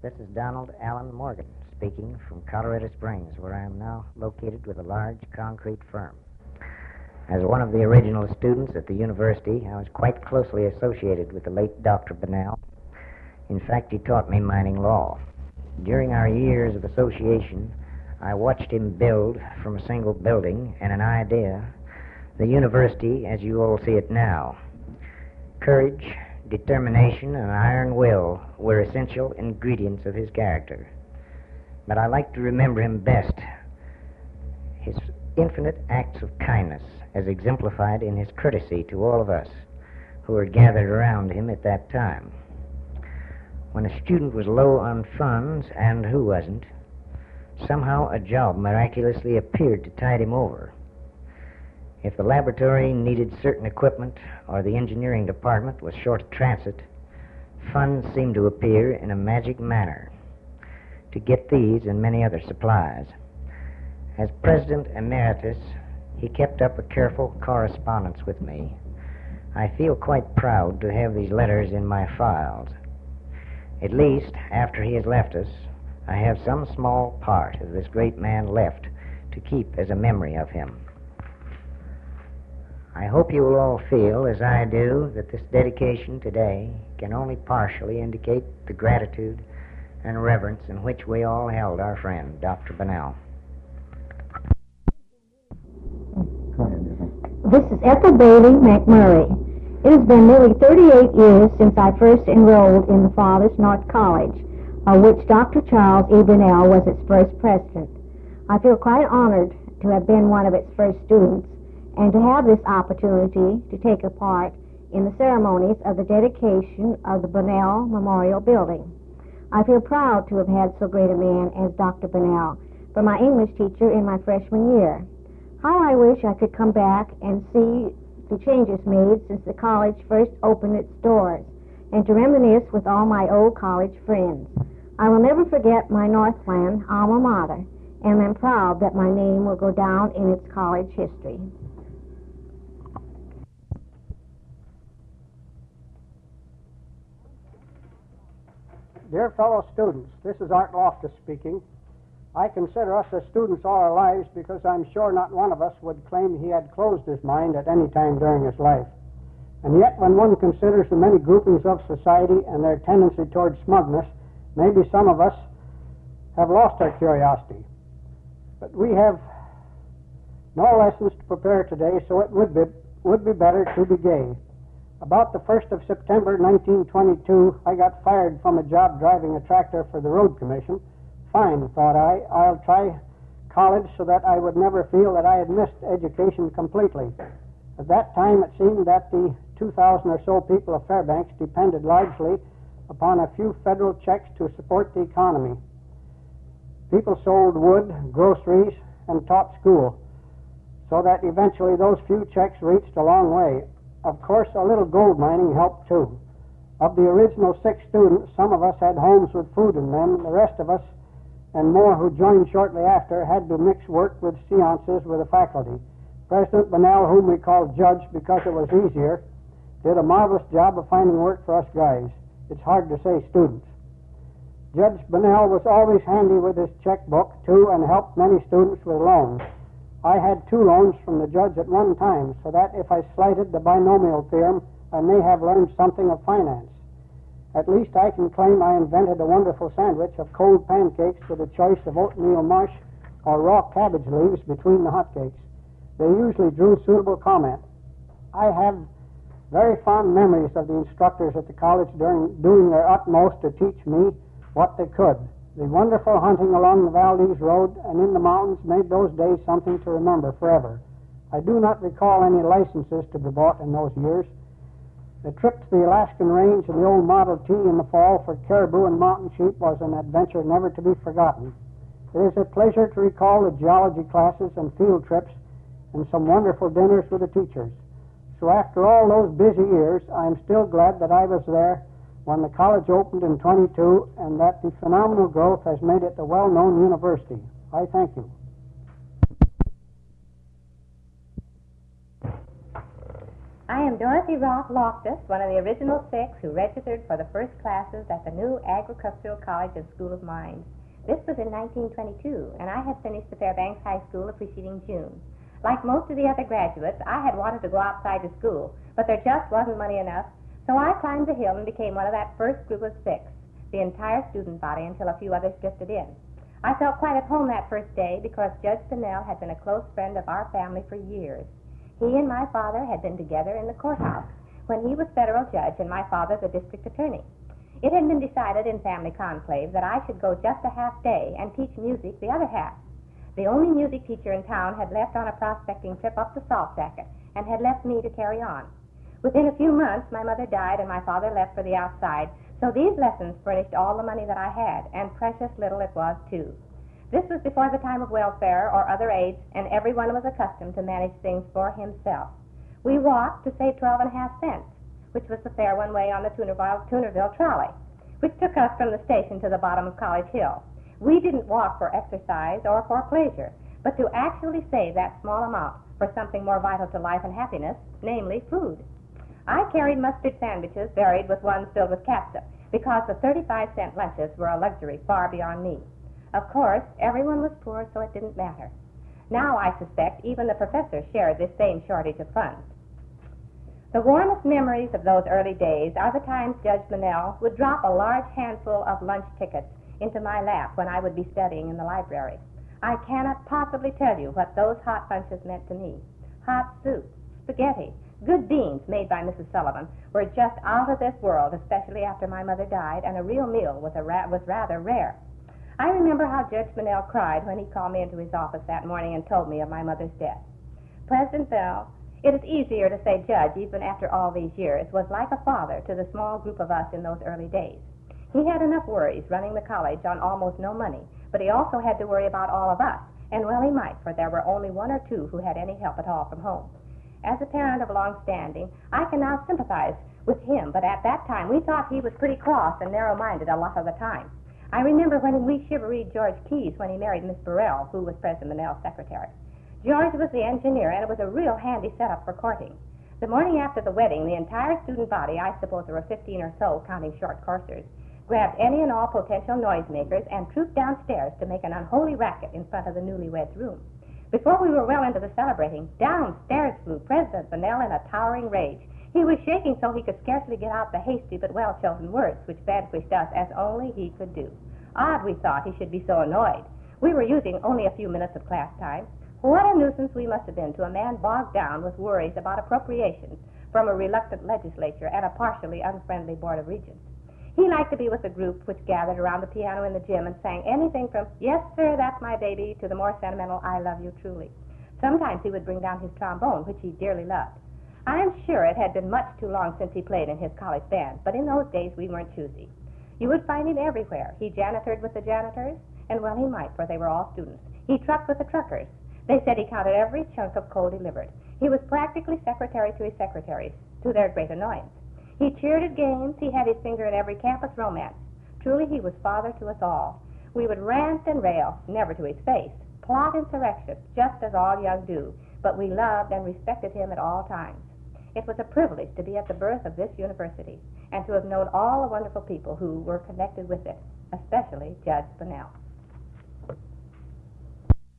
This is Donald Allen Morgan speaking from Colorado Springs, where I am now located with a large concrete firm. As one of the original students at the university, I was quite closely associated with the late Dr. Bunnell. In fact, he taught me mining law. During our years of association, I watched him build from a single building and an idea the university as you all see it now. Courage, determination, and iron will were essential ingredients of his character. But I like to remember him best, his infinite acts of kindness as exemplified in his courtesy to all of us who were gathered around him at that time. When a student was low on funds, and who wasn't, somehow a job miraculously appeared to tide him over. If the laboratory needed certain equipment or the engineering department was short of transit, funds seemed to appear in a magic manner to get these and many other supplies. As President Emeritus, he kept up a careful correspondence with me. I feel quite proud to have these letters in my files. At least, after he has left us, I have some small part of this great man left to keep as a memory of him. I hope you will all feel, as I do, that this dedication today can only partially indicate the gratitude and reverence in which we all held our friend, Dr. Bunnell. This is Ethel Bailey McMurray. It has been nearly 38 years since I first enrolled in the Fathers North College, of which Dr. Charles E. Bunnell was its first president. I feel quite honored to have been one of its first students and to have this opportunity to take a part in the ceremonies of the dedication of the Bunnell Memorial Building. I feel proud to have had so great a man as Dr. Bunnell for my English teacher in my freshman year. How I wish I could come back and see the changes made since the college first opened its doors, and to reminisce with all my old college friends. I will never forget my Northland alma mater, and am proud that my name will go down in its college history. Dear fellow students, this is Art Loftus speaking. I consider us as students all our lives because I'm sure not one of us would claim he had closed his mind at any time during his life. And yet, when one considers the many groupings of society and their tendency toward smugness, maybe some of us have lost our curiosity. But we have no lessons to prepare today, so it would be better to be gay. About the 1st of September 1922, I got fired from a job driving a tractor for the Road Commission. Fine, thought I, I'll try college so that I would never feel that I had missed education completely. At that time, it seemed that the 2,000 or so people of Fairbanks depended largely upon a few federal checks to support the economy. People sold wood, groceries, and taught school, so that eventually those few checks reached a long way. Of course, a little gold mining helped too. Of the original 6 students, some of us had homes with food in them. The rest of us, and more who joined shortly after, had to mix work with seances with the faculty. President Bunnell, whom we called Judge because it was easier, did a marvelous job of finding work for us guys. It's hard to say students. Judge Bunnell was always handy with his checkbook, too, and helped many students with loans. I had 2 loans from the judge at one time, so that if I slighted the binomial theorem, I may have learned something of finance. At least I can claim I invented a wonderful sandwich of cold pancakes with a choice of oatmeal mush or raw cabbage leaves between the hotcakes. They usually drew suitable comment. I have very fond memories of the instructors at the college doing their utmost to teach me what they could. The wonderful hunting along the Valdez Road and in the mountains made those days something to remember forever. I do not recall any licenses to be bought in those years. The trip to the Alaskan Range and the old Model T in the fall for caribou and mountain sheep was an adventure never to be forgotten. It is a pleasure to recall the geology classes and field trips and some wonderful dinners with the teachers. So after all those busy years, I am still glad that I was there when the college opened in 22 and that the phenomenal growth has made it a well-known university. I thank you. I am Dorothy Roth Loftus, one of the original 6 who registered for the first classes at the new Agricultural College and School of Mines. This was in 1922, and I had finished the Fairbanks High School the preceding June. Like most of the other graduates, I had wanted to go outside to school, but there just wasn't money enough, so I climbed the hill and became one of that first group of 6, the entire student body until a few others drifted in. I felt quite at home that first day because Judge Bunnell had been a close friend of our family for years. He and my father had been together in the courthouse when he was federal judge and my father the district attorney. It had been decided in family conclave that I should go just a half day and teach music the other half. The only music teacher in town had left on a prospecting trip up the Salt Jacket and had left me to carry on. Within a few months, my mother died and my father left for the outside, so these lessons furnished all the money that I had, and precious little it was, too. This was before the time of welfare or other aids, and everyone was accustomed to manage things for himself. We walked to save 12.5 cents, which was the fare one way on the Toonerville trolley, which took us from the station to the bottom of College Hill. We didn't walk for exercise or for pleasure, but to actually save that small amount for something more vital to life and happiness, namely food. I carried mustard sandwiches varied with ones filled with catsup, because the 35-cent lunches were a luxury far beyond me. Of course, everyone was poor, so it didn't matter. Now I suspect even the professors shared this same shortage of funds. The warmest memories of those early days are the times Judge Bunnell would drop a large handful of lunch tickets into my lap when I would be studying in the library. I cannot possibly tell you what those hot lunches meant to me. Hot soup, spaghetti, good beans made by Mrs. Sullivan were just out of this world, especially after my mother died, and a real meal was rather rare. I remember how Judge Bunnell cried when he called me into his office that morning and told me of my mother's death. President Bell, it is easier to say Judge even after all these years, was like a father to the small group of us in those early days. He had enough worries running the college on almost no money, but he also had to worry about all of us, and well he might, for there were only 1 or 2 who had any help at all from home. As a parent of long standing, I can now sympathize with him, but at that time we thought he was pretty cross and narrow-minded a lot of the time. I remember when we chivalried George Keyes when he married Miss Burrell, who was President Bunnell's secretary. George was the engineer, and it was a real handy setup for courting. The morning after the wedding, the entire student body, I suppose there were 15 or so, counting short coursers, grabbed any and all potential noisemakers and trooped downstairs to make an unholy racket in front of the newlyweds' room. Before we were well into the celebrating, downstairs flew President Bunnell in a towering rage. He was shaking so he could scarcely get out the hasty but well-chosen words which vanquished us as only he could do. Odd, we thought, he should be so annoyed. We were using only a few minutes of class time. What a nuisance we must have been to a man bogged down with worries about appropriations from a reluctant legislature and a partially unfriendly Board of Regents. He liked to be with a group which gathered around the piano in the gym and sang anything from, "Yes, sir, that's my baby," to the more sentimental, "I love you truly." Sometimes he would bring down his trombone, which he dearly loved. I am sure it had been much too long since he played in his college band, but in those days we weren't choosy. You would find him everywhere. He janitored with the janitors, and well he might, for they were all students. He trucked with the truckers. They said he counted every chunk of coal delivered. He was practically secretary to his secretaries, to their great annoyance. He cheered at games. He had his finger in every campus romance. Truly, he was father to us all. We would rant and rail, never to his face, plot insurrection, just as all young do, but we loved and respected him at all times. It was a privilege to be at the birth of this university and to have known all the wonderful people who were connected with it, especially Judge Bunnell.